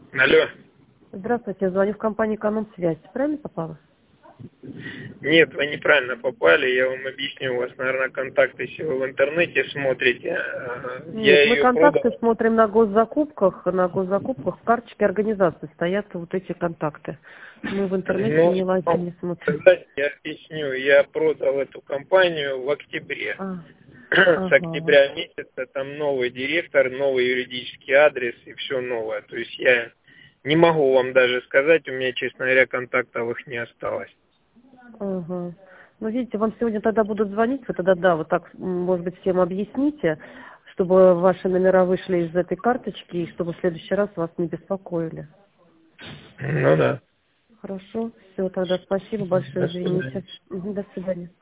Алло. Здравствуйте, я звоню в компанию «Эконом-связь». Правильно попала? Нет, вы неправильно попали. Я вам объясню. У вас, наверное, контакты, если вы в интернете смотрите. Я Нет, мы ее контакты продал. смотрим на госзакупках. На госзакупках в карточке организации стоят вот эти контакты. Мы в интернете Ну, не лазим, не смотрим. сказать, я объясню. Я продал эту компанию в октябре. А, С ага. октября месяца там новый директор, новый юридический адрес и все новое. То есть я не могу вам даже сказать, у меня, честно говоря, контактов их не осталось. Ага. Ну, видите, вам сегодня тогда будут звонить, вы тогда, да, вот так, может быть, всем объясните, чтобы ваши номера вышли из этой карточки, и чтобы в следующий раз вас не беспокоили. Ну да. Хорошо, все, тогда спасибо большое, До свидания. извините. До свидания.